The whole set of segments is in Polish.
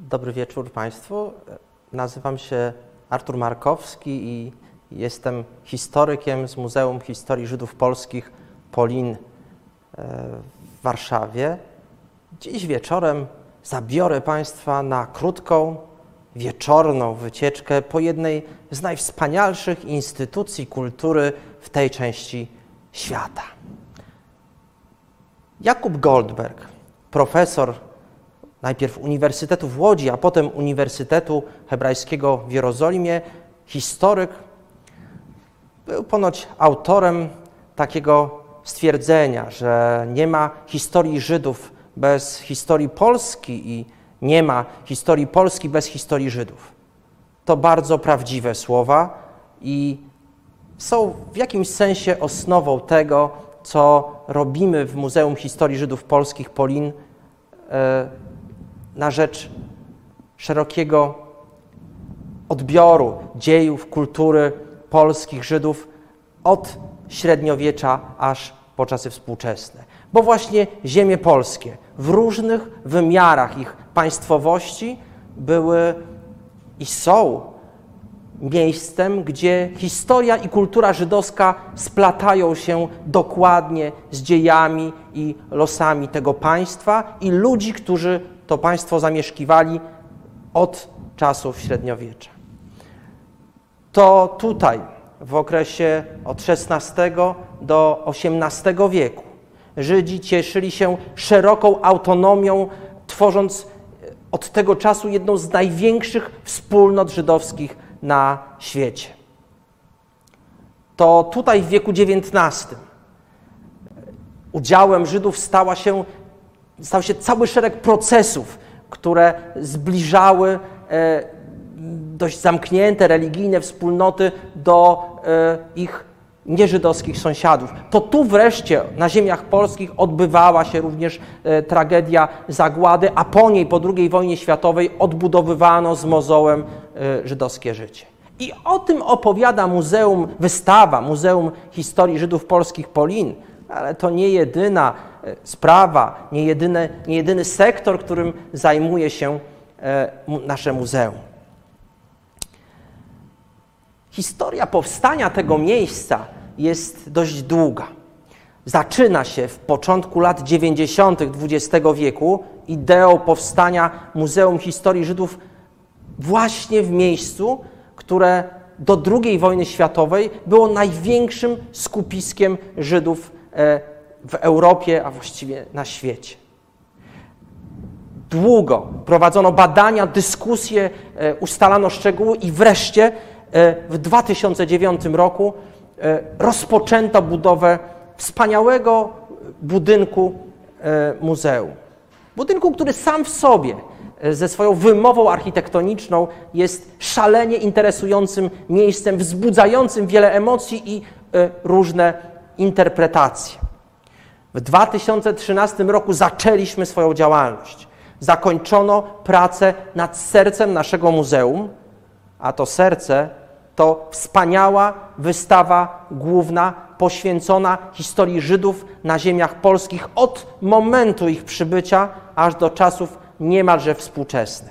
Dobry wieczór Państwu. Nazywam się Artur Markowski i jestem historykiem z Muzeum Historii Żydów Polskich Polin w Warszawie. Dziś wieczorem zabiorę Państwa na krótką, wieczorną wycieczkę po jednej z najwspanialszych instytucji kultury w tej części świata. Jakub Goldberg, profesor najpierw Uniwersytetu w Łodzi, a potem Uniwersytetu Hebrajskiego w Jerozolimie, historyk, był ponoć autorem takiego stwierdzenia, że nie ma historii Żydów bez historii Polski i nie ma historii Polski bez historii Żydów. To bardzo prawdziwe słowa i są w jakimś sensie osnową tego, co robimy w Muzeum Historii Żydów Polskich Polin na rzecz szerokiego odbioru dziejów, kultury polskich Żydów od średniowiecza aż po czasy współczesne. Bo właśnie ziemie polskie w różnych wymiarach ich państwowości były i są miejscem, gdzie historia i kultura żydowska splatają się dokładnie z dziejami i losami tego państwa i ludzi, którzy to państwo zamieszkiwali od czasów średniowiecza. To tutaj w okresie od XVI do XVIII wieku Żydzi cieszyli się szeroką autonomią, tworząc od tego czasu jedną z największych wspólnot żydowskich na świecie. To tutaj w wieku XIX udziałem Żydów stał się cały szereg procesów, które zbliżały dość zamknięte, religijne wspólnoty do ich nieżydowskich sąsiadów. To tu wreszcie na ziemiach polskich odbywała się również tragedia zagłady, a po niej, po II wojnie światowej, odbudowywano z mozołem żydowskie życie. I o tym opowiada wystawa Muzeum Historii Żydów Polskich Polin, ale to nie jedyna sprawa, nie jedyny sektor, którym zajmuje się nasze muzeum. Historia powstania tego miejsca jest dość długa. Zaczyna się w początku lat 90. XX wieku ideą powstania Muzeum Historii Żydów właśnie w miejscu, które do II wojny światowej było największym skupiskiem Żydów w Europie, a właściwie na świecie. Długo prowadzono badania, dyskusje, ustalano szczegóły i wreszcie w 2009 roku rozpoczęto budowę wspaniałego budynku muzeum. Budynku, który sam w sobie ze swoją wymową architektoniczną jest szalenie interesującym miejscem, wzbudzającym wiele emocji i różne interpretacje. W 2013 roku zaczęliśmy swoją działalność. Zakończono pracę nad sercem naszego muzeum, a to serce to wspaniała wystawa główna poświęcona historii Żydów na ziemiach polskich od momentu ich przybycia aż do czasów niemalże współczesnych.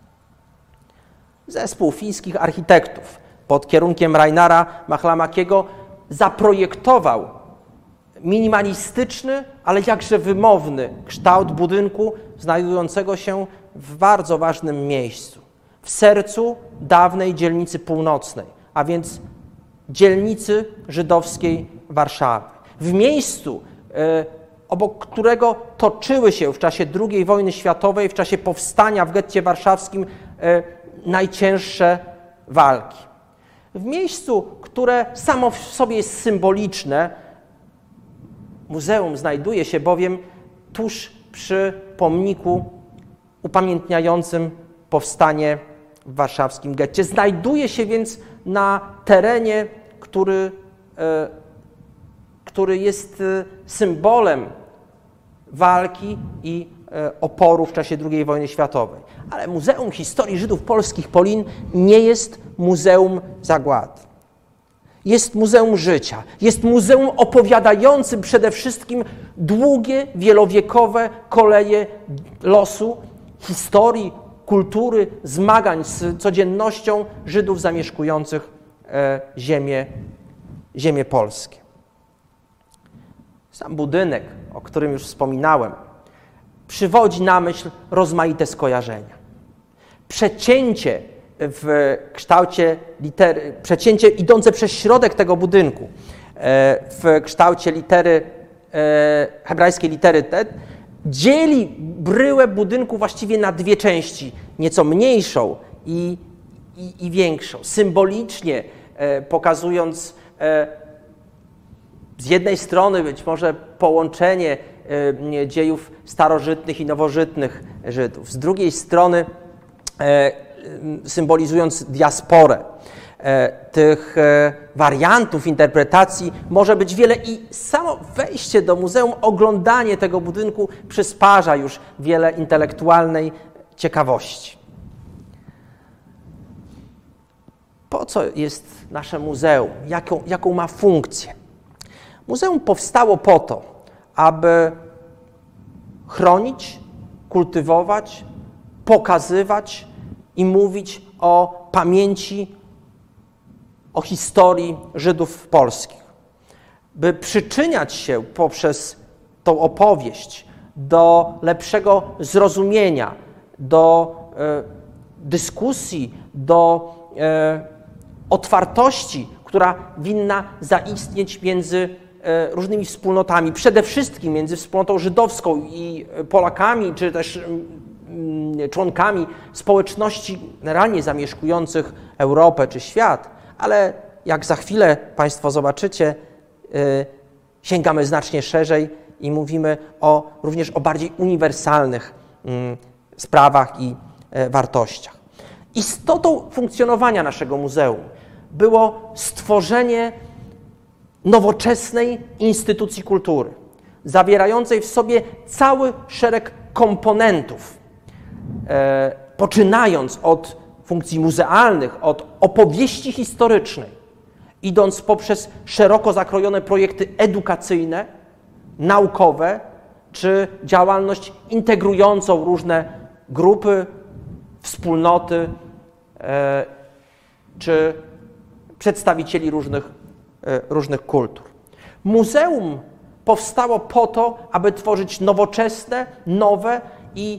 Zespół fińskich architektów pod kierunkiem Rainara Machlamakiego zaprojektował minimalistyczny, ale jakże wymowny kształt budynku znajdującego się w bardzo ważnym miejscu, w sercu dawnej dzielnicy północnej, a więc dzielnicy żydowskiej Warszawy. W miejscu, obok którego toczyły się w czasie II wojny światowej, w czasie powstania w getcie warszawskim najcięższe walki. W miejscu, które samo w sobie jest symboliczne, muzeum znajduje się bowiem tuż przy pomniku upamiętniającym powstanie w warszawskim getcie. Znajduje się więc na terenie, który jest symbolem walki i oporu w czasie II wojny światowej. Ale Muzeum Historii Żydów Polskich Polin nie jest muzeum zagłady. Jest muzeum życia, jest muzeum opowiadającym przede wszystkim długie, wielowiekowe koleje losu, historii, kultury, zmagań z codziennością Żydów zamieszkujących ziemię polskie. Sam budynek, o którym już wspominałem, przywodzi na myśl rozmaite skojarzenia. Przecięcie w kształcie litery, przecięcie idące przez środek tego budynku w kształcie litery, hebrajskiej litery T, dzieli bryłę budynku właściwie na dwie części, nieco mniejszą i większą, symbolicznie pokazując z jednej strony być może połączenie dziejów starożytnych i nowożytnych Żydów, z drugiej strony symbolizując diasporę. Tych wariantów interpretacji może być wiele i samo wejście do muzeum, oglądanie tego budynku przysparza już wiele intelektualnej ciekawości. Po co jest nasze muzeum? Jaką ma funkcję? Muzeum powstało po to, aby chronić, kultywować, pokazywać i mówić o pamięci, o historii Żydów polskich. By przyczyniać się poprzez tą opowieść do lepszego zrozumienia, do dyskusji, do otwartości, która winna zaistnieć między różnymi wspólnotami, przede wszystkim między wspólnotą żydowską i Polakami, czy też członkami społeczności generalnie zamieszkujących Europę czy świat, ale jak za chwilę Państwo zobaczycie, sięgamy znacznie szerzej i mówimy również o bardziej uniwersalnych sprawach i wartościach. Istotą funkcjonowania naszego muzeum było stworzenie nowoczesnej instytucji kultury, zawierającej w sobie cały szereg komponentów, poczynając od funkcji muzealnych, od opowieści historycznej, idąc poprzez szeroko zakrojone projekty edukacyjne, naukowe, czy działalność integrującą różne grupy, wspólnoty, czy przedstawicieli różnych kultur. Muzeum powstało po to, aby tworzyć nowoczesne, nowe i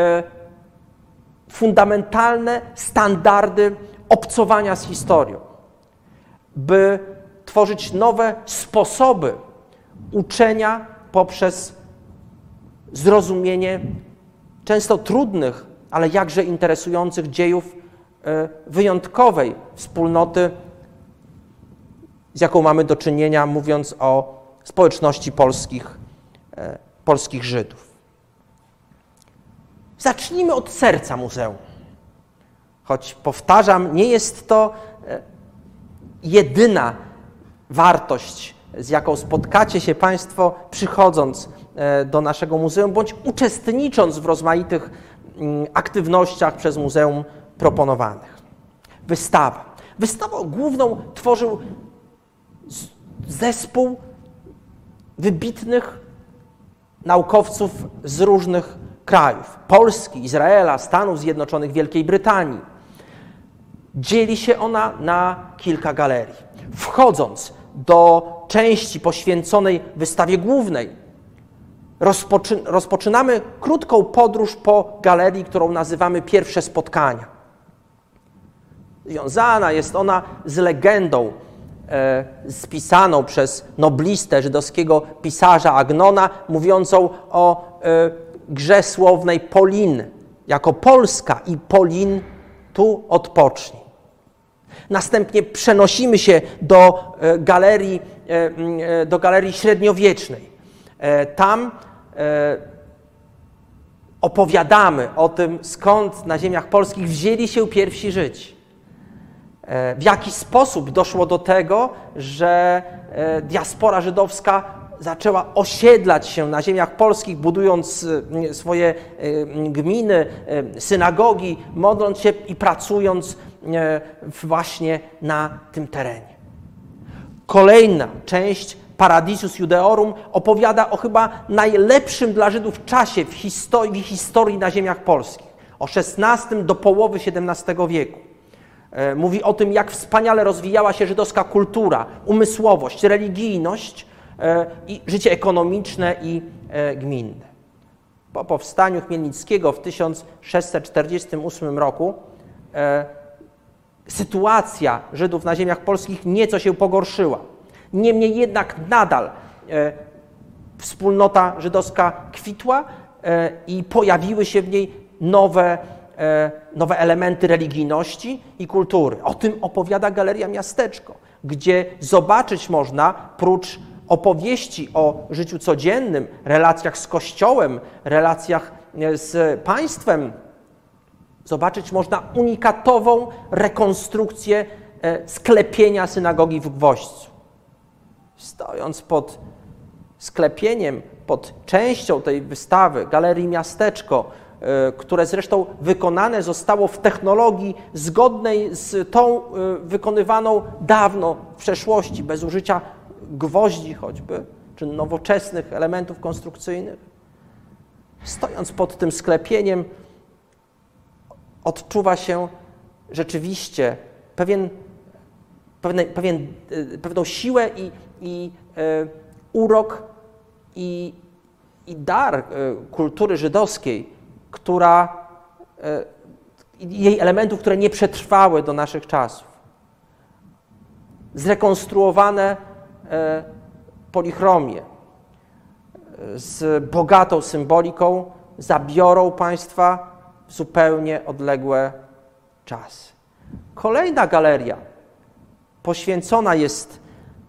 fundamentalne standardy obcowania z historią, by tworzyć nowe sposoby uczenia poprzez zrozumienie często trudnych, ale jakże interesujących dziejów wyjątkowej wspólnoty, z jaką mamy do czynienia, mówiąc o społeczności polskich Żydów. Zacznijmy od serca muzeum. Choć powtarzam, nie jest to jedyna wartość, z jaką spotkacie się Państwo, przychodząc do naszego muzeum, bądź uczestnicząc w rozmaitych aktywnościach przez muzeum proponowanych. Wystawa. Wystawę główną tworzył zespół wybitnych naukowców z różnych krajów. Polski, Izraela, Stanów Zjednoczonych, Wielkiej Brytanii. Dzieli się ona na kilka galerii. Wchodząc do części poświęconej wystawie głównej, rozpoczynamy krótką podróż po galerii, którą nazywamy Pierwsze Spotkania. Związana jest ona z legendą spisaną przez noblistę żydowskiego pisarza Agnona, mówiącą o grze słownej Polin, jako Polska i Polin, tu odpocznij. Następnie przenosimy się do galerii średniowiecznej. Tam opowiadamy o tym, skąd na ziemiach polskich wzięli się pierwsi Żydzi. W jaki sposób doszło do tego, że diaspora żydowska zaczęła osiedlać się na ziemiach polskich, budując swoje gminy, synagogi, modląc się i pracując właśnie na tym terenie. Kolejna część, Paradisus Judeorum, opowiada o chyba najlepszym dla Żydów czasie w historii na ziemiach polskich. o XVI do połowy XVII wieku. Mówi o tym, jak wspaniale rozwijała się żydowska kultura, umysłowość, religijność i życie ekonomiczne i gminne. Po powstaniu Chmielnickiego w 1648 roku sytuacja Żydów na ziemiach polskich nieco się pogorszyła. Niemniej jednak nadal wspólnota żydowska kwitła i pojawiły się w niej nowe elementy religijności i kultury. O tym opowiada Galeria Miasteczko, gdzie zobaczyć można, prócz opowieści o życiu codziennym, relacjach z Kościołem, relacjach z państwem, zobaczyć można unikatową rekonstrukcję sklepienia synagogi w Gwoźdzu. Stojąc pod sklepieniem, pod częścią tej wystawy Galerii Miasteczko, które zresztą wykonane zostało w technologii zgodnej z tą wykonywaną dawno w przeszłości, bez użycia gwoździ choćby, czy nowoczesnych elementów konstrukcyjnych. Stojąc pod tym sklepieniem, odczuwa się rzeczywiście pewną siłę i urok i dar kultury żydowskiej, jej elementów, które nie przetrwały do naszych czasów. Zrekonstruowane polichromie z bogatą symboliką zabiorą Państwa w zupełnie odległe czasy. Kolejna galeria poświęcona jest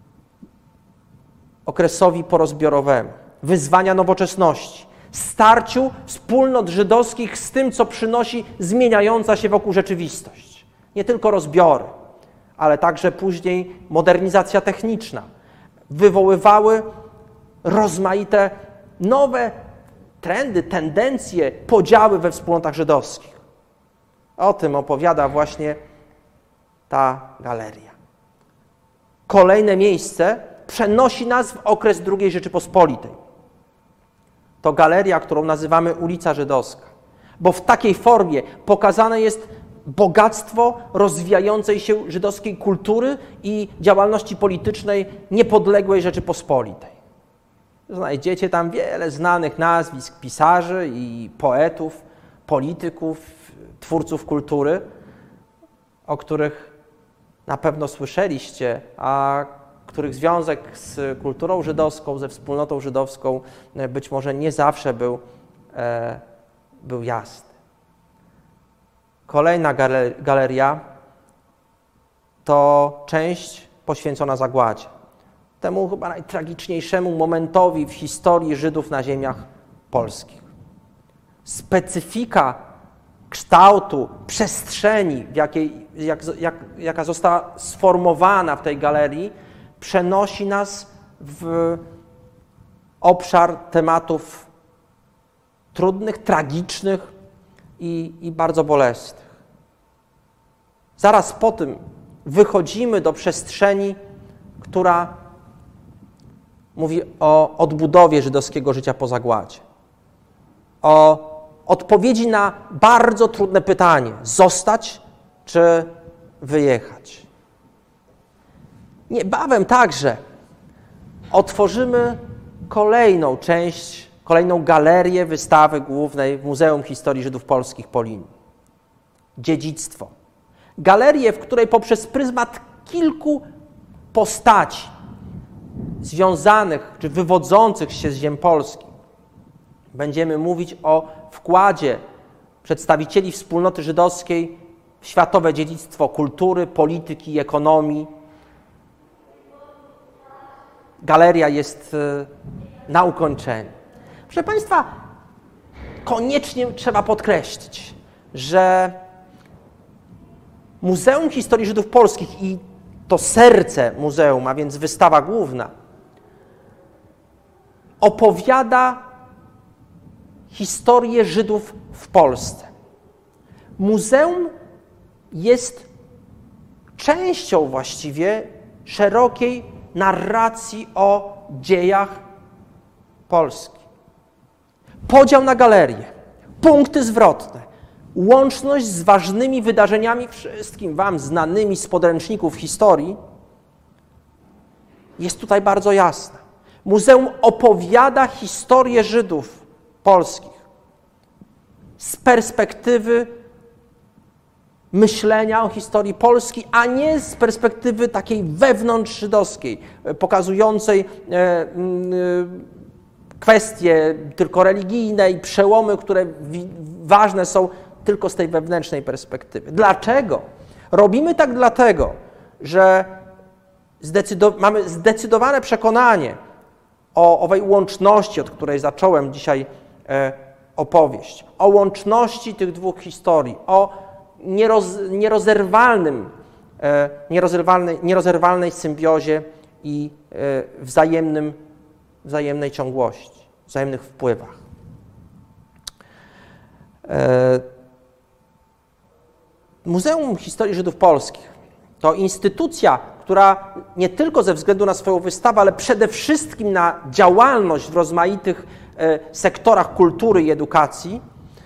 okresowi porozbiorowemu, wyzwania nowoczesności, starciu wspólnot żydowskich z tym, co przynosi zmieniająca się wokół rzeczywistość. Nie tylko rozbiory, ale także później modernizacja techniczna wywoływały rozmaite nowe trendy, tendencje, podziały we wspólnotach żydowskich. O tym opowiada właśnie ta galeria. Kolejne miejsce przenosi nas w okres II Rzeczypospolitej. To galeria, którą nazywamy Ulica Żydowska, bo w takiej formie pokazane jest bogactwo rozwijającej się żydowskiej kultury i działalności politycznej niepodległej Rzeczypospolitej. Znajdziecie tam wiele znanych nazwisk pisarzy i poetów, polityków, twórców kultury, o których na pewno słyszeliście, a których związek z kulturą żydowską, ze wspólnotą żydowską być może nie zawsze był jasny. Kolejna galeria to część poświęcona zagładzie. Temu chyba najtragiczniejszemu momentowi w historii Żydów na ziemiach polskich. Specyfika kształtu, przestrzeni, jaka została sformowana w tej galerii, przenosi nas w obszar tematów trudnych, tragicznych i bardzo bolesnych. Zaraz po tym wychodzimy do przestrzeni, która mówi o odbudowie żydowskiego życia po zagładzie, o odpowiedzi na bardzo trudne pytanie: zostać czy wyjechać. Niebawem także otworzymy kolejną część, kolejną galerię wystawy głównej w Muzeum Historii Żydów Polskich Polin. Dziedzictwo. Galerię, w której poprzez pryzmat kilku postaci związanych czy wywodzących się z ziem polskich będziemy mówić o wkładzie przedstawicieli wspólnoty żydowskiej w światowe dziedzictwo kultury, polityki, ekonomii. Galeria jest na ukończeniu. Proszę Państwa, koniecznie trzeba podkreślić, że Muzeum Historii Żydów Polskich i to serce muzeum, a więc wystawa główna, opowiada historię Żydów w Polsce. Muzeum jest częścią właściwie szerokiej narracji o dziejach Polski. Podział na galerie, punkty zwrotne, łączność z ważnymi wydarzeniami, wszystkim wam znanymi z podręczników historii, jest tutaj bardzo jasna. Muzeum opowiada historię Żydów polskich z perspektywy myślenia o historii Polski, a nie z perspektywy takiej wewnątrzżydowskiej, pokazującej kwestie tylko religijne i przełomy, które ważne są tylko z tej wewnętrznej perspektywy. Dlaczego? Robimy tak dlatego, że mamy zdecydowane przekonanie o owej łączności, od której zacząłem dzisiaj opowieść, o łączności tych dwóch historii, o nierozerwalnej symbiozie i wzajemnej ciągłości, wzajemnych wpływach. Muzeum Historii Żydów Polskich to instytucja, która nie tylko ze względu na swoją wystawę, ale przede wszystkim na działalność w rozmaitych sektorach kultury i edukacji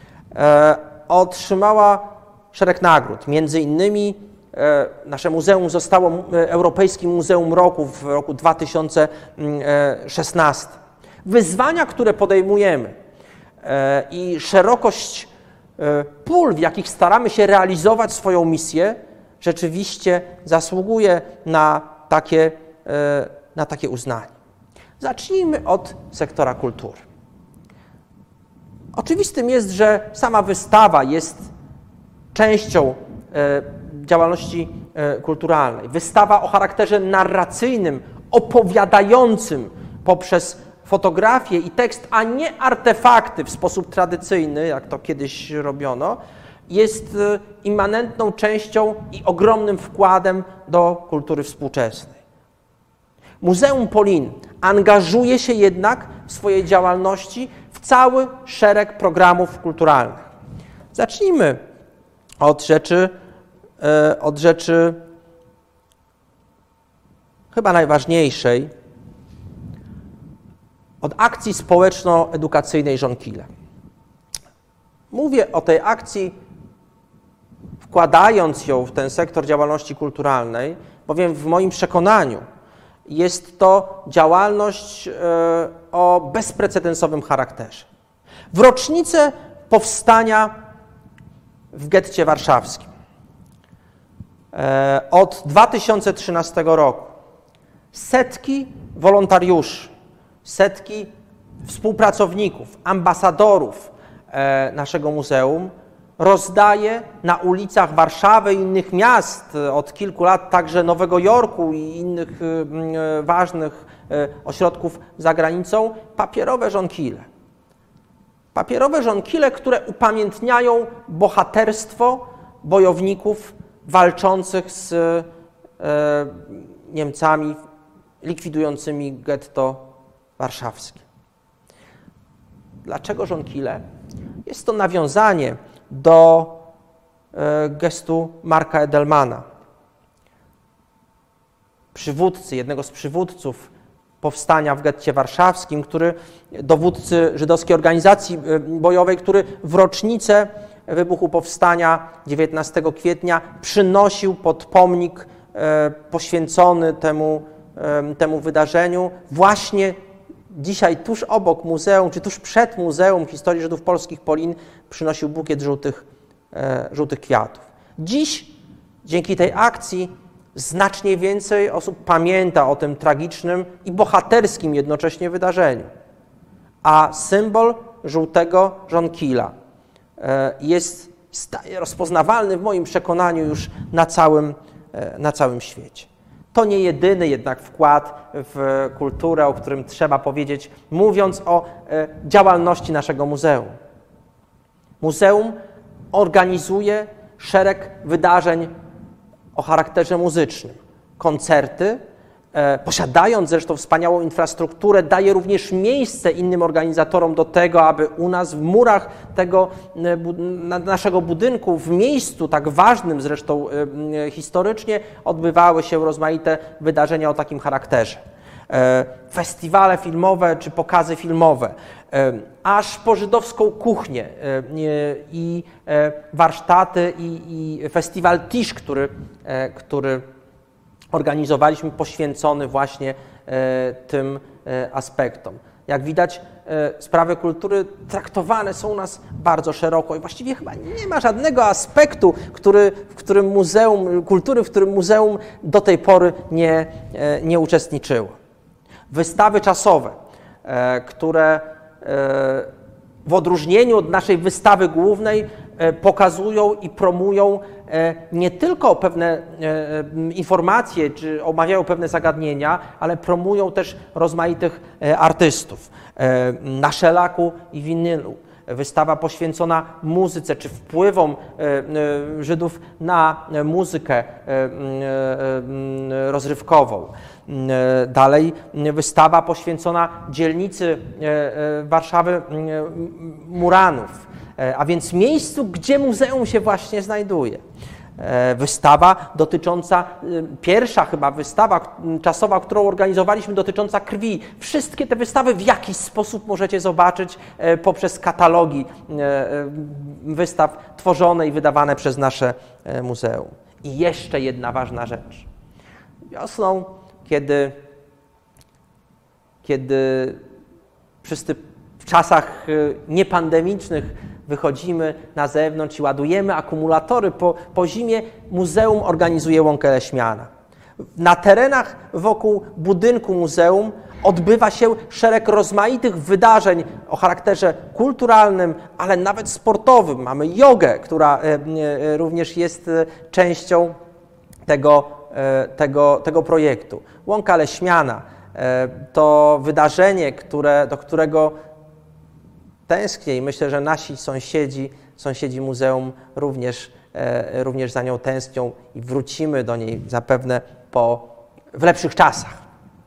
otrzymała szereg nagród. Między innymi nasze muzeum zostało Europejskim Muzeum Roku w roku 2016. Wyzwania, które podejmujemy i szerokość pól, w jakich staramy się realizować swoją misję, rzeczywiście zasługuje na takie uznanie. Zacznijmy od sektora kultury. Oczywistym jest, że sama wystawa jest częścią działalności kulturalnej. Wystawa o charakterze narracyjnym, opowiadającym poprzez fotografię i tekst, a nie artefakty w sposób tradycyjny, jak to kiedyś robiono, jest immanentną częścią i ogromnym wkładem do kultury współczesnej. Muzeum Polin angażuje się jednak w swojej działalności w cały szereg programów kulturalnych. Zacznijmy od rzeczy chyba najważniejszej, od akcji społeczno-edukacyjnej Żonkile. Mówię o tej akcji, wkładając ją w ten sektor działalności kulturalnej, bowiem w moim przekonaniu jest to działalność o bezprecedensowym charakterze. W rocznicę powstania w getcie warszawskim od 2013 roku setki wolontariuszy, setki współpracowników, ambasadorów naszego muzeum rozdaje na ulicach Warszawy i innych miast, od kilku lat także Nowego Jorku i innych ważnych ośrodków za granicą, papierowe żonkile. Papierowe żonkile, które upamiętniają bohaterstwo bojowników walczących z Niemcami likwidującymi getto warszawskie. Dlaczego żonkile? Jest to nawiązanie do gestu Marka Edelmana, przywódcy, jednego z przywódców powstania w getcie warszawskim, dowódcy żydowskiej organizacji bojowej, który w rocznicę wybuchu powstania 19 kwietnia przynosił pod pomnik poświęcony temu wydarzeniu właśnie dzisiaj tuż obok muzeum, czy tuż przed Muzeum Historii Żydów Polskich Polin przynosił bukiet żółtych kwiatów. Dziś dzięki tej akcji znacznie więcej osób pamięta o tym tragicznym i bohaterskim jednocześnie wydarzeniu. A symbol żółtego żonkila staje rozpoznawalny w moim przekonaniu już na całym świecie. To nie jedyny jednak wkład w kulturę, o którym trzeba powiedzieć, mówiąc o działalności naszego muzeum. Muzeum organizuje szereg wydarzeń o charakterze muzycznym. Koncerty, posiadając zresztą wspaniałą infrastrukturę, daje również miejsce innym organizatorom do tego, aby u nas w murach tego naszego budynku, w miejscu tak ważnym zresztą historycznie, odbywały się rozmaite wydarzenia o takim charakterze. festiwale filmowe czy pokazy filmowe, aż po żydowską kuchnię i warsztaty i festiwal Tisch, który organizowaliśmy, poświęcony właśnie tym aspektom. Jak widać, sprawy kultury traktowane są u nas bardzo szeroko i właściwie chyba nie ma żadnego aspektu, w którym muzeum do tej pory nie uczestniczyło. Wystawy czasowe, które w odróżnieniu od naszej wystawy głównej pokazują i promują nie tylko pewne informacje, czy omawiają pewne zagadnienia, ale promują też rozmaitych artystów. Na szelaku i winylu. Wystawa poświęcona muzyce, czy wpływom Żydów na muzykę rozrywkową. Dalej wystawa poświęcona dzielnicy Warszawy Muranów, a więc miejscu, gdzie muzeum się właśnie znajduje. Wystawa dotycząca, pierwsza chyba wystawa czasowa, którą organizowaliśmy, dotycząca krwi. Wszystkie te wystawy w jakiś sposób możecie zobaczyć poprzez katalogi wystaw tworzone i wydawane przez nasze muzeum. I jeszcze jedna ważna rzecz. Wiosną, kiedy wszyscy w czasach niepandemicznych wychodzimy na zewnątrz i ładujemy akumulatory po zimie, muzeum organizuje Łąkę Leśmiana. Na terenach wokół budynku muzeum odbywa się szereg rozmaitych wydarzeń o charakterze kulturalnym, ale nawet sportowym. Mamy jogę, która również jest częścią tego projektu. Łąka Leśmiana to wydarzenie, do którego tęsknię i myślę, że nasi sąsiedzi muzeum również za nią tęsknią i wrócimy do niej zapewne w lepszych czasach.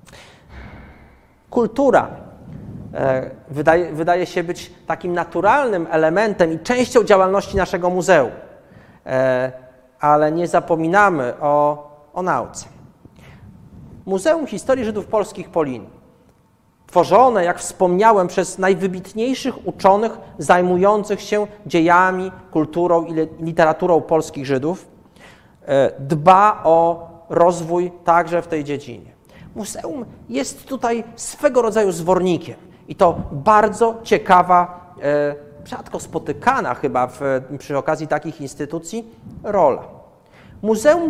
Kultura wydaje się być takim naturalnym elementem i częścią działalności naszego muzeum, ale nie zapominamy o nauce. Muzeum Historii Żydów Polskich Polin, tworzone, jak wspomniałem, przez najwybitniejszych uczonych zajmujących się dziejami, kulturą i literaturą polskich Żydów, dba o rozwój także w tej dziedzinie. Muzeum jest tutaj swego rodzaju zwornikiem i to bardzo ciekawa, rzadko spotykana chyba przy okazji takich instytucji rola. Muzeum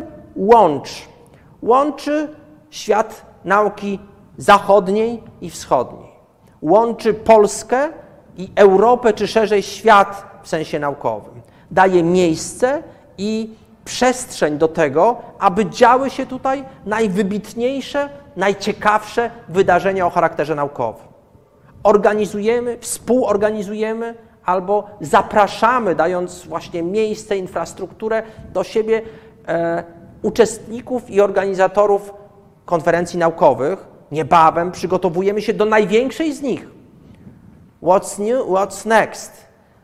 łączy świat nauki zachodniej i wschodniej. Łączy Polskę i Europę, czy szerzej świat w sensie naukowym. Daje miejsce i przestrzeń do tego, aby działy się tutaj najwybitniejsze, najciekawsze wydarzenia o charakterze naukowym. Organizujemy, współorganizujemy albo zapraszamy, dając właśnie miejsce, infrastrukturę do siebie uczestników i organizatorów konferencji naukowych. Niebawem przygotowujemy się do największej z nich. What's new, what's next?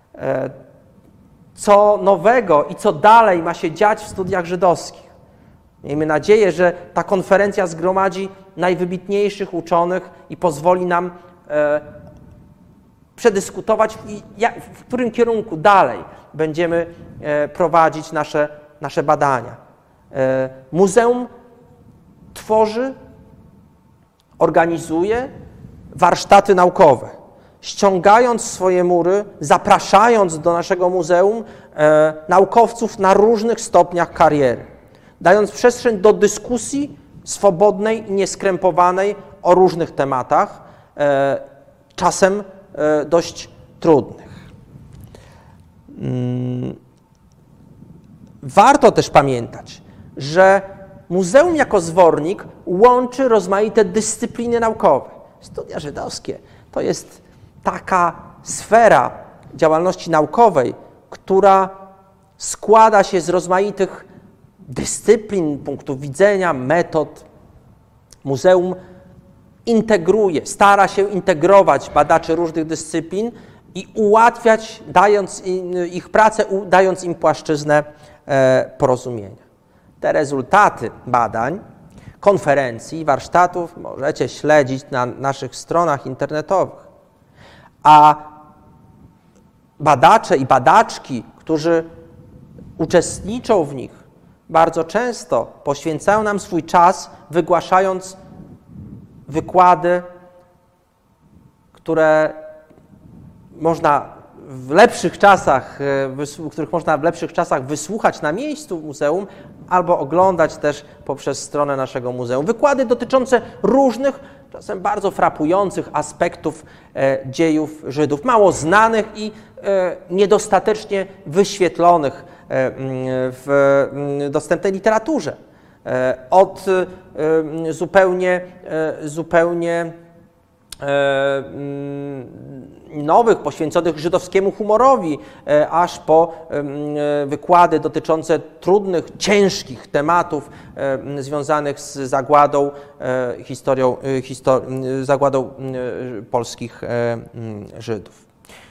Co nowego i co dalej ma się dziać w studiach żydowskich. Miejmy nadzieję, że ta konferencja zgromadzi najwybitniejszych uczonych i pozwoli nam przedyskutować, w którym kierunku dalej będziemy prowadzić nasze badania. Muzeum tworzy, organizuje warsztaty naukowe, ściągając swoje mury, zapraszając do naszego muzeum naukowców na różnych stopniach kariery, dając przestrzeń do dyskusji swobodnej i nieskrępowanej o różnych tematach, czasem dość trudnych. Warto też pamiętać, że muzeum jako zwornik łączy rozmaite dyscypliny naukowe. Studia żydowskie to jest taka sfera działalności naukowej, która składa się z rozmaitych dyscyplin, punktów widzenia, metod. Muzeum integruje, stara się integrować badaczy różnych dyscyplin i ułatwiać, dając ich pracę, dając im płaszczyznę porozumienia. Te rezultaty badań, konferencji, warsztatów możecie śledzić na naszych stronach internetowych. A badacze i badaczki, którzy uczestniczą w nich, bardzo często poświęcają nam swój czas, wygłaszając wykłady, których można w lepszych czasach wysłuchać na miejscu w muzeum albo oglądać też poprzez stronę naszego muzeum. Wykłady dotyczące różnych, czasem bardzo frapujących aspektów dziejów Żydów, mało znanych i niedostatecznie wyświetlonych w dostępnej literaturze. Od zupełnie nowych, poświęconych żydowskiemu humorowi, aż po wykłady dotyczące trudnych, ciężkich tematów związanych z zagładą, zagładą polskich Żydów.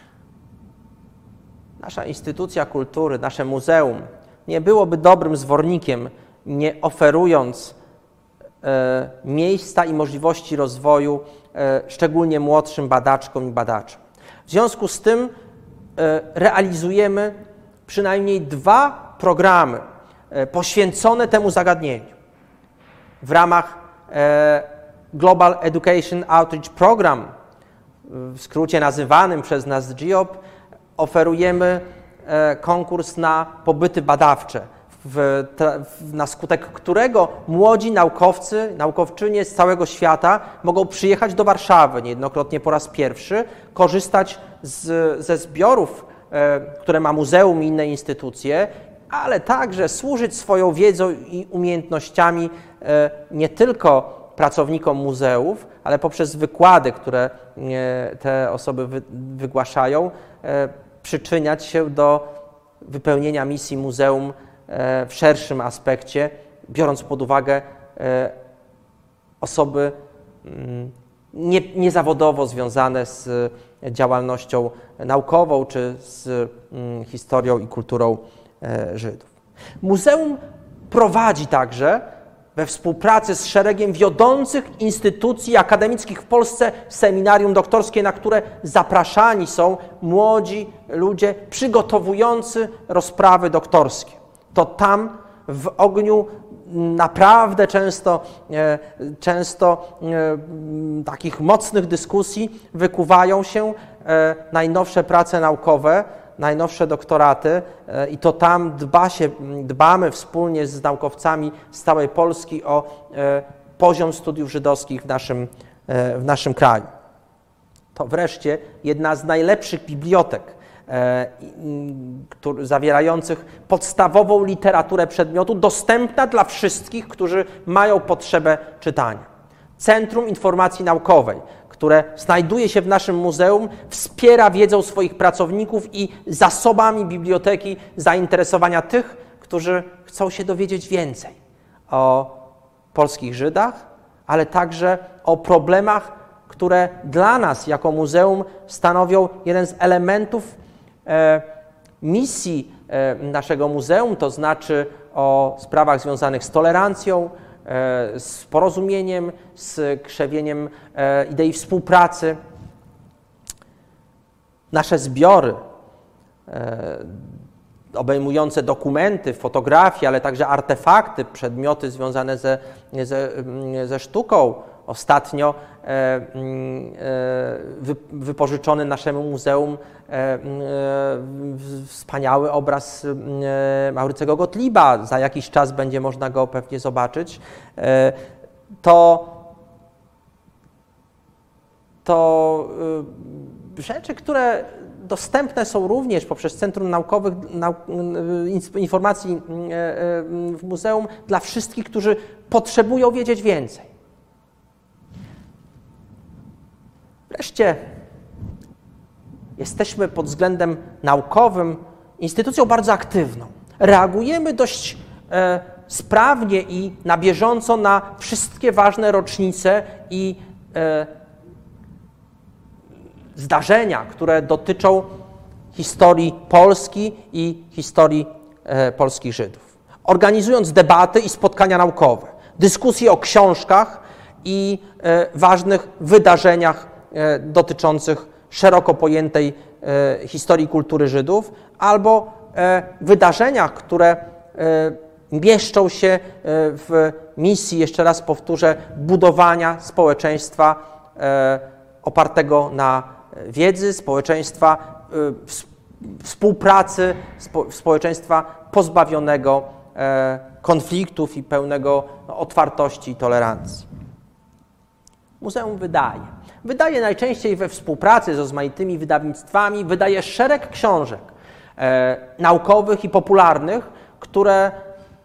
Nasza instytucja kultury, nasze muzeum nie byłoby dobrym zwornikiem, nie oferując miejsca i możliwości rozwoju szczególnie młodszym badaczkom i badaczom. W związku z tym realizujemy przynajmniej 2 programy poświęcone temu zagadnieniu. W ramach Global Education Outreach Program, w skrócie nazywanym przez nas GEOP, oferujemy konkurs na pobyty badawcze, na skutek którego młodzi naukowcy, naukowczynie z całego świata mogą przyjechać do Warszawy, niejednokrotnie po raz pierwszy, korzystać ze zbiorów, które ma muzeum i inne instytucje, ale także służyć swoją wiedzą i umiejętnościami nie tylko pracownikom muzeów, ale poprzez wykłady, które te osoby wygłaszają, przyczyniać się do wypełnienia misji muzeum w szerszym aspekcie, biorąc pod uwagę osoby niezawodowo związane z działalnością naukową czy z historią i kulturą Żydów. Muzeum prowadzi także we współpracy z szeregiem wiodących instytucji akademickich w Polsce seminarium doktorskie, na które zapraszani są młodzi ludzie przygotowujący rozprawy doktorskie. To tam w ogniu naprawdę często takich mocnych dyskusji wykuwają się najnowsze prace naukowe, najnowsze doktoraty i to tam dbamy wspólnie z naukowcami z całej Polski o poziom studiów żydowskich w naszym kraju. To wreszcie jedna z najlepszych bibliotek zawierających podstawową literaturę przedmiotu, dostępna dla wszystkich, którzy mają potrzebę czytania. Centrum Informacji Naukowej, które znajduje się w naszym muzeum, wspiera wiedzą swoich pracowników i zasobami biblioteki zainteresowania tych, którzy chcą się dowiedzieć więcej o polskich Żydach, ale także o problemach, które dla nas jako muzeum stanowią jeden z elementów misji naszego muzeum, to znaczy o sprawach związanych z tolerancją, z porozumieniem, z krzewieniem idei współpracy. Nasze zbiory obejmujące dokumenty, fotografie, ale także artefakty, przedmioty związane ze sztuką. Ostatnio wypożyczony naszemu muzeum wspaniały obraz Maurycego Gottlieba. Za jakiś czas będzie można go pewnie zobaczyć. To rzeczy, które dostępne są również poprzez Centrum Naukowych Informacji w muzeum dla wszystkich, którzy potrzebują wiedzieć więcej. Wreszcie jesteśmy pod względem naukowym instytucją bardzo aktywną. Reagujemy dość sprawnie i na bieżąco na wszystkie ważne rocznice i zdarzenia, które dotyczą historii Polski i historii polskich Żydów. Organizując debaty i spotkania naukowe, dyskusje o książkach i ważnych wydarzeniach dotyczących szeroko pojętej historii kultury Żydów, albo wydarzeniach, które mieszczą się w misji, jeszcze raz powtórzę, budowania społeczeństwa opartego na wiedzy, społeczeństwa współpracy, społeczeństwa pozbawionego konfliktów i pełnego otwartości i tolerancji. Muzeum wydaje najczęściej we współpracy z rozmaitymi wydawnictwami, wydaje szereg książek naukowych i popularnych, które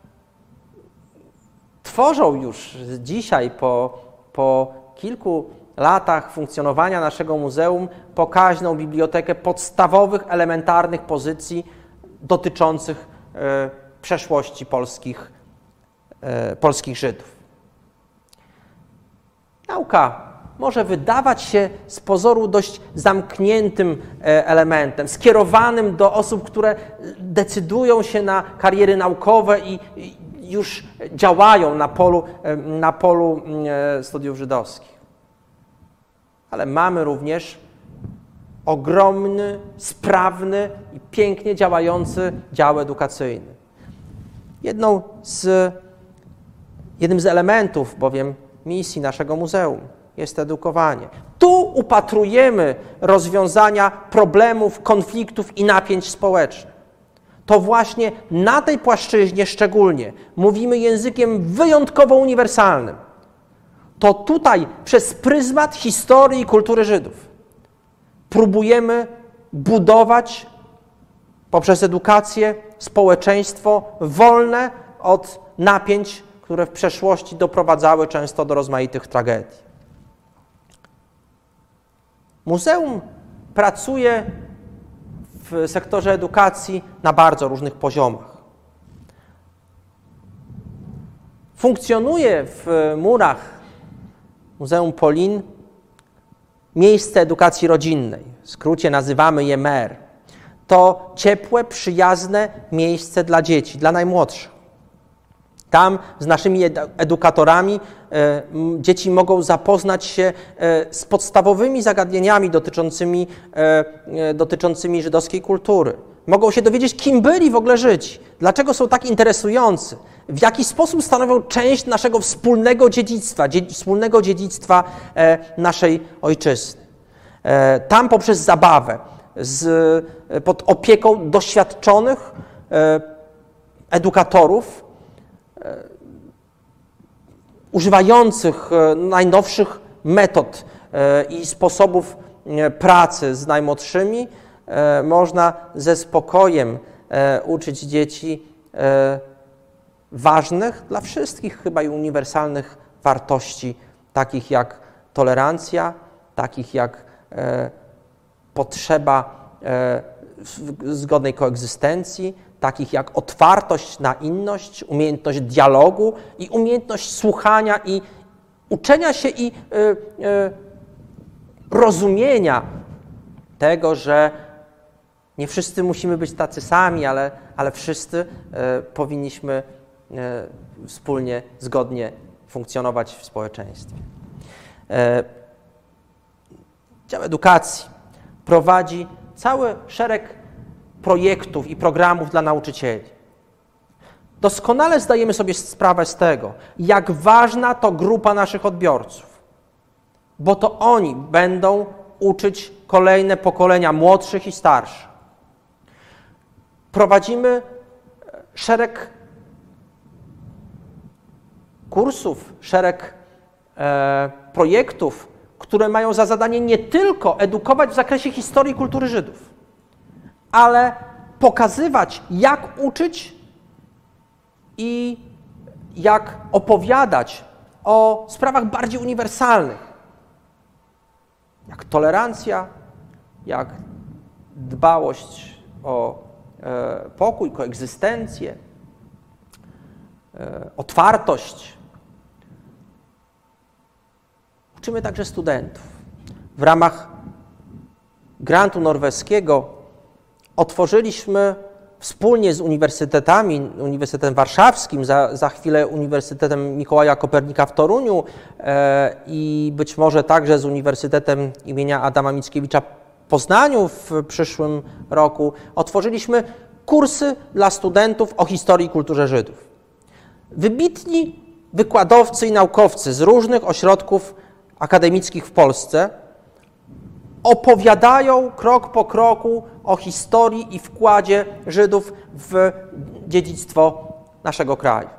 tworzą już dzisiaj po kilku latach funkcjonowania naszego muzeum pokaźną bibliotekę podstawowych, elementarnych pozycji dotyczących przeszłości polskich Żydów. Nauka może wydawać się z pozoru dość zamkniętym elementem, skierowanym do osób, które decydują się na kariery naukowe i już działają na polu studiów żydowskich. Ale mamy również ogromny, sprawny i pięknie działający dział edukacyjny. Jednym z elementów bowiem misji naszego muzeum jest edukowanie. Tu upatrujemy rozwiązania problemów, konfliktów i napięć społecznych. To właśnie na tej płaszczyźnie szczególnie mówimy językiem wyjątkowo uniwersalnym. To tutaj przez pryzmat historii i kultury Żydów próbujemy budować poprzez edukację społeczeństwo wolne od napięć, które w przeszłości doprowadzały często do rozmaitych tragedii. Muzeum pracuje w sektorze edukacji na bardzo różnych poziomach. Funkcjonuje w murach Muzeum Polin miejsce edukacji rodzinnej. W skrócie nazywamy je MER. To ciepłe, przyjazne miejsce dla dzieci, dla najmłodszych. Tam z naszymi edukatorami dzieci mogą zapoznać się z podstawowymi zagadnieniami dotyczącymi żydowskiej kultury. Mogą się dowiedzieć, kim byli w ogóle Żydzi, dlaczego są tak interesujący, w jaki sposób stanowią część naszego wspólnego dziedzictwa naszej ojczyzny. Tam poprzez zabawę, pod opieką doświadczonych edukatorów, używających najnowszych metod i sposobów pracy z najmłodszymi, można ze spokojem uczyć dzieci ważnych dla wszystkich chyba i uniwersalnych wartości, takich jak tolerancja, takich jak potrzeba zgodnej koegzystencji, takich jak otwartość na inność, umiejętność dialogu i umiejętność słuchania i uczenia się i rozumienia tego, że nie wszyscy musimy być tacy sami, ale wszyscy powinniśmy wspólnie, zgodnie funkcjonować w społeczeństwie. Dział edukacji prowadzi cały szereg projektów i programów dla nauczycieli. Doskonale zdajemy sobie sprawę z tego, jak ważna to grupa naszych odbiorców, bo to oni będą uczyć kolejne pokolenia młodszych i starszych. Prowadzimy szereg kursów, szereg projektów, które mają za zadanie nie tylko edukować w zakresie historii i kultury Żydów, ale pokazywać, jak uczyć i jak opowiadać o sprawach bardziej uniwersalnych, jak tolerancja, jak dbałość o pokój, koegzystencję, otwartość. Uczymy także studentów. W ramach grantu norweskiego otworzyliśmy wspólnie z uniwersytetami, Uniwersytetem Warszawskim, za chwilę Uniwersytetem Mikołaja Kopernika w Toruniu i być może także z Uniwersytetem imienia Adama Mickiewicza w Poznaniu w przyszłym roku, otworzyliśmy kursy dla studentów o historii i kulturze Żydów. Wybitni wykładowcy i naukowcy z różnych ośrodków akademickich w Polsce opowiadają krok po kroku o historii i wkładzie Żydów w dziedzictwo naszego kraju.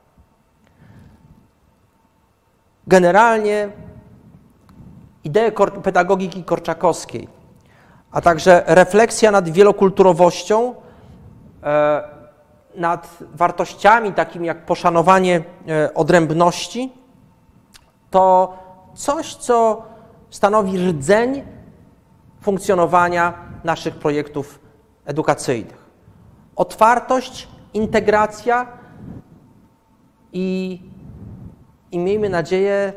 Generalnie idee pedagogiki korczakowskiej, a także refleksja nad wielokulturowością, nad wartościami takimi jak poszanowanie odrębności, to coś, co stanowi rdzeń funkcjonowania naszych projektów edukacyjnych. Otwartość, integracja i miejmy nadzieję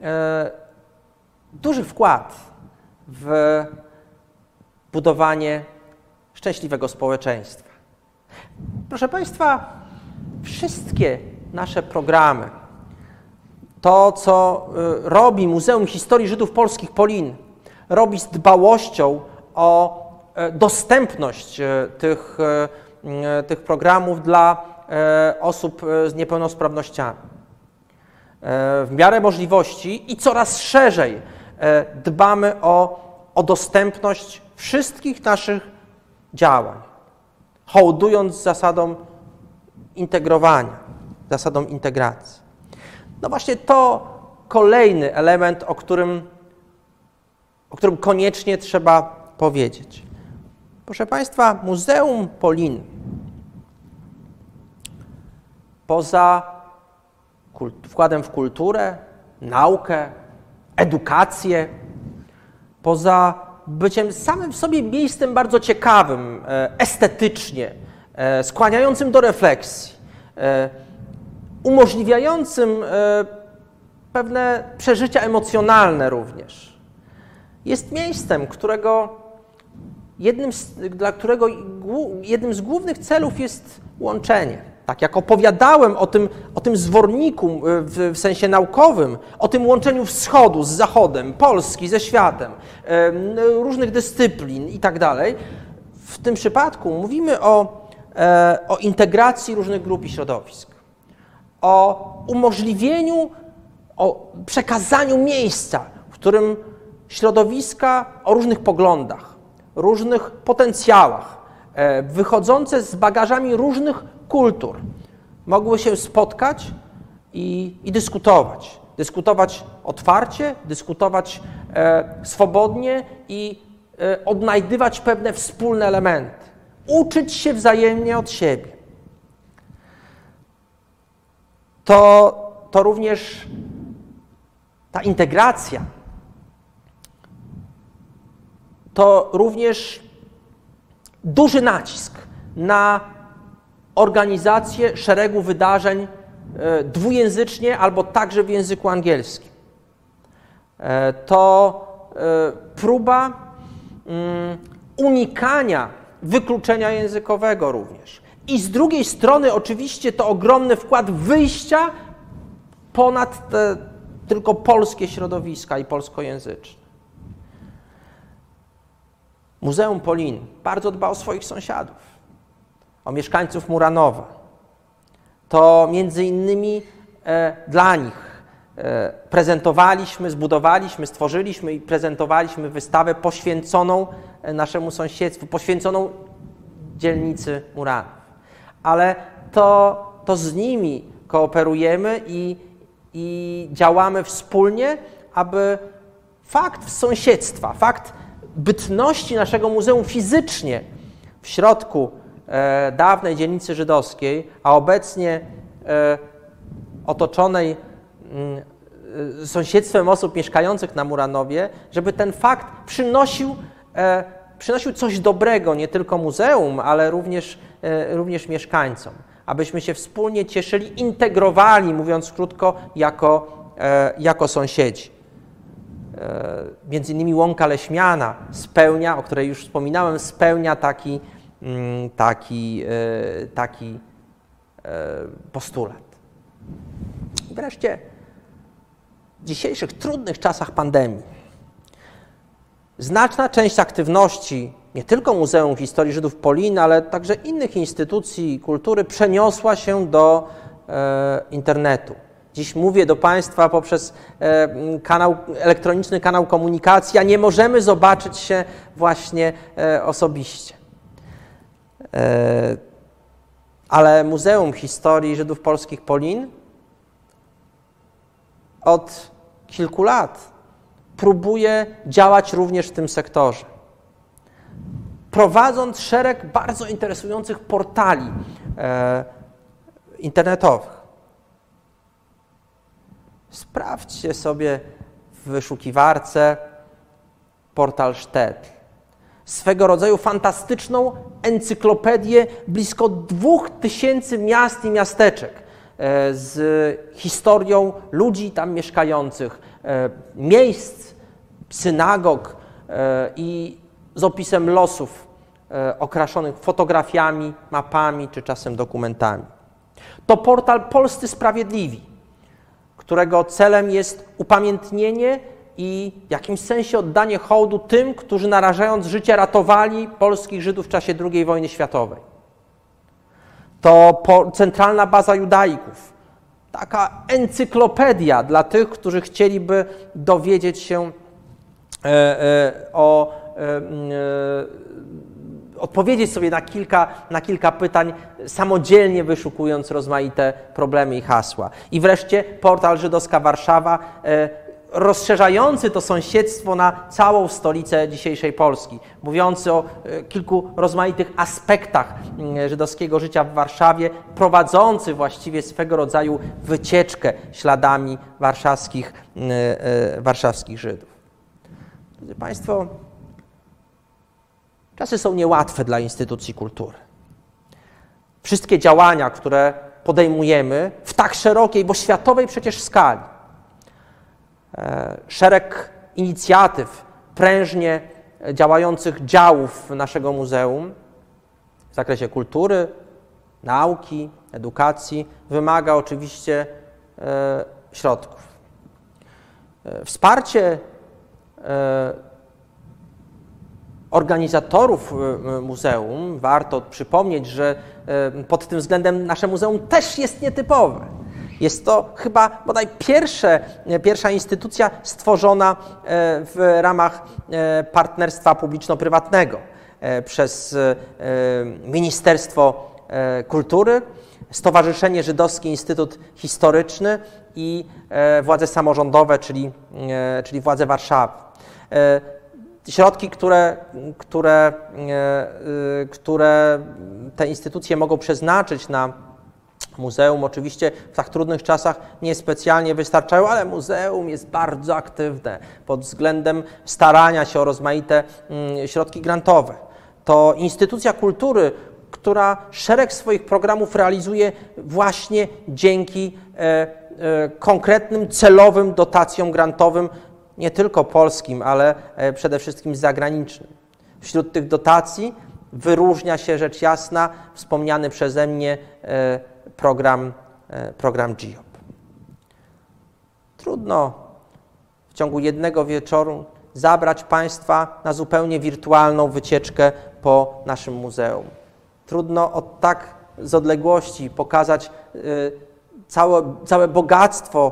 duży wkład w budowanie szczęśliwego społeczeństwa. Proszę Państwa, wszystkie nasze programy, to co robi Muzeum Historii Żydów Polskich Polin, robi z dbałością o dostępność tych programów dla osób z niepełnosprawnościami. W miarę możliwości i coraz szerzej dbamy o dostępność wszystkich naszych działań, hołdując zasadom integrowania, zasadom integracji. No właśnie to kolejny element, o którym koniecznie trzeba powiedzieć. Proszę Państwa, Muzeum Polin poza wkładem w kulturę, naukę, edukację, poza byciem samym w sobie miejscem bardzo ciekawym, estetycznie, skłaniającym do refleksji, umożliwiającym pewne przeżycia emocjonalne również. Jest miejscem, jednym z głównych celów jest łączenie. Tak jak opowiadałem o tym zworniku w sensie naukowym, o tym łączeniu wschodu z zachodem, Polski ze światem, różnych dyscyplin i tak dalej, w tym przypadku mówimy o integracji różnych grup i środowisk, o umożliwieniu, o przekazaniu miejsca, w którym środowiska o różnych poglądach, różnych potencjałach, wychodzące z bagażami różnych kultur, mogły się spotkać i dyskutować. Dyskutować otwarcie, dyskutować swobodnie i odnajdywać pewne wspólne elementy. Uczyć się wzajemnie od siebie. To również ta integracja, to również duży nacisk na organizację szeregu wydarzeń dwujęzycznie albo także w języku angielskim. To próba unikania wykluczenia językowego również. I z drugiej strony oczywiście to ogromny wkład wyjścia ponad te tylko polskie środowiska i polskojęzyczne. Muzeum Polin bardzo dba o swoich sąsiadów, o mieszkańców Muranowa. To między innymi dla nich prezentowaliśmy, zbudowaliśmy, stworzyliśmy i prezentowaliśmy wystawę poświęconą naszemu sąsiedztwu, poświęconą dzielnicy Muranów. Ale to z nimi kooperujemy i działamy wspólnie, aby fakt sąsiedztwa, fakt bytności naszego muzeum fizycznie w środku dawnej dzielnicy żydowskiej, a obecnie otoczonej sąsiedztwem osób mieszkających na Muranowie, żeby ten fakt przynosił coś dobrego nie tylko muzeum, ale również mieszkańcom. Abyśmy się wspólnie cieszyli, integrowali, mówiąc krótko, jako sąsiedzi. Między innymi Łąka Leśmiana spełnia, o której już wspominałem, spełnia taki postulat. I wreszcie w dzisiejszych trudnych czasach pandemii znaczna część aktywności nie tylko Muzeum Historii Żydów Polin, ale także innych instytucji kultury przeniosła się do internetu. Dziś mówię do Państwa poprzez elektroniczny kanał komunikacji, a nie możemy zobaczyć się właśnie osobiście. Ale Muzeum Historii Żydów Polskich Polin od kilku lat próbuje działać również w tym sektorze, prowadząc szereg bardzo interesujących portali internetowych. Sprawdźcie sobie w wyszukiwarce portal Sztetl. Swego rodzaju fantastyczną encyklopedię blisko 2000 miast i miasteczek z historią ludzi tam mieszkających, miejsc, synagog i z opisem losów okraszonych fotografiami, mapami czy czasem dokumentami. To portal Polscy Sprawiedliwi, którego celem jest upamiętnienie i w jakimś sensie oddanie hołdu tym, którzy narażając życie ratowali polskich Żydów w czasie II wojny światowej. To centralna baza judaików, taka encyklopedia dla tych, którzy chcieliby dowiedzieć się odpowiedzieć sobie na kilka pytań, samodzielnie wyszukując rozmaite problemy i hasła. I wreszcie portal Żydowska Warszawa, rozszerzający to sąsiedztwo na całą stolicę dzisiejszej Polski, mówiący o kilku rozmaitych aspektach żydowskiego życia w Warszawie, prowadzący właściwie swego rodzaju wycieczkę śladami warszawskich Żydów. Drodzy Państwo, czasy są niełatwe dla instytucji kultury. Wszystkie działania, które podejmujemy w tak szerokiej, bo światowej przecież skali, szereg inicjatyw prężnie działających działów naszego muzeum w zakresie kultury, nauki, edukacji wymaga oczywiście środków. Wsparcie organizatorów muzeum, warto przypomnieć, że pod tym względem nasze muzeum też jest nietypowe. Jest to chyba bodaj pierwsza instytucja stworzona w ramach partnerstwa publiczno-prywatnego przez Ministerstwo Kultury, Stowarzyszenie Żydowski Instytut Historyczny i władze samorządowe, czyli władze Warszawy. Środki, które te instytucje mogą przeznaczyć na muzeum, oczywiście w tak trudnych czasach niespecjalnie wystarczają, ale muzeum jest bardzo aktywne pod względem starania się o rozmaite środki grantowe. To instytucja kultury, która szereg swoich programów realizuje właśnie dzięki konkretnym, celowym dotacjom grantowym, nie tylko polskim, ale przede wszystkim zagranicznym. Wśród tych dotacji wyróżnia się rzecz jasna wspomniany przeze mnie program GIOP. Trudno w ciągu jednego wieczoru zabrać Państwa na zupełnie wirtualną wycieczkę po naszym muzeum. Trudno tak z odległości pokazać całe bogactwo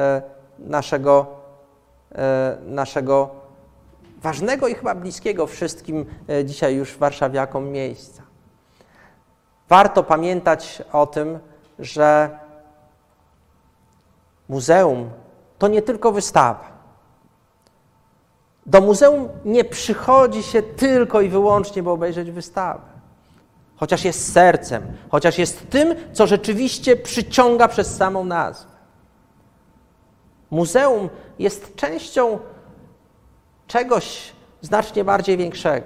naszego ważnego i chyba bliskiego wszystkim dzisiaj już warszawiakom miejsca. Warto pamiętać o tym, że muzeum to nie tylko wystawa. Do muzeum nie przychodzi się tylko i wyłącznie, by obejrzeć wystawę. Chociaż jest sercem, chociaż jest tym, co rzeczywiście przyciąga przez samą nazwę. Muzeum jest częścią czegoś znacznie bardziej większego.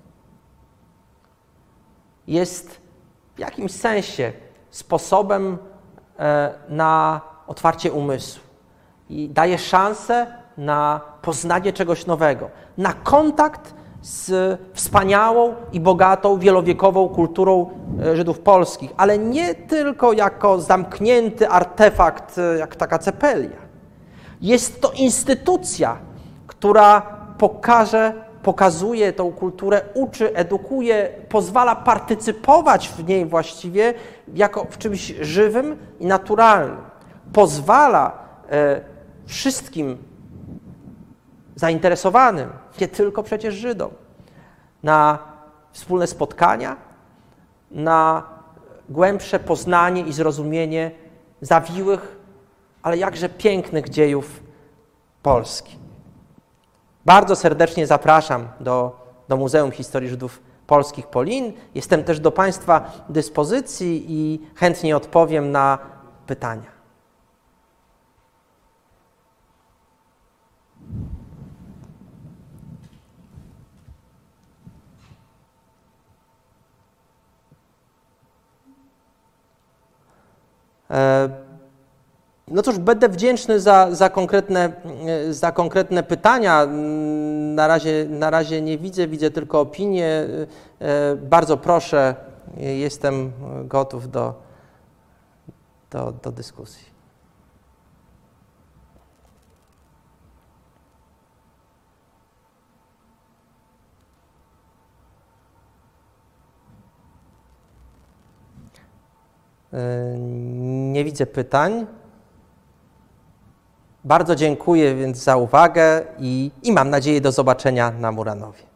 Jest w jakimś sensie sposobem na otwarcie umysłu i daje szansę na poznanie czegoś nowego, na kontakt z wspaniałą i bogatą, wielowiekową kulturą Żydów polskich, ale nie tylko jako zamknięty artefakt, jak taka cepelia. Jest to instytucja, która pokazuje tą kulturę, uczy, edukuje, pozwala partycypować w niej właściwie jako w czymś żywym i naturalnym. Pozwala wszystkim zainteresowanym, nie tylko przecież Żydom, na wspólne spotkania, na głębsze poznanie i zrozumienie zawiłych, ale jakże pięknych dziejów Polski. Bardzo serdecznie zapraszam do Muzeum Historii Żydów Polskich Polin. Jestem też do Państwa dyspozycji i chętnie odpowiem na pytania. No cóż, będę wdzięczny za konkretne pytania. Na razie nie widzę tylko opinie. Bardzo proszę, jestem gotów do dyskusji. Nie widzę pytań. Bardzo dziękuję więc za uwagę i mam nadzieję do zobaczenia na Muranowie.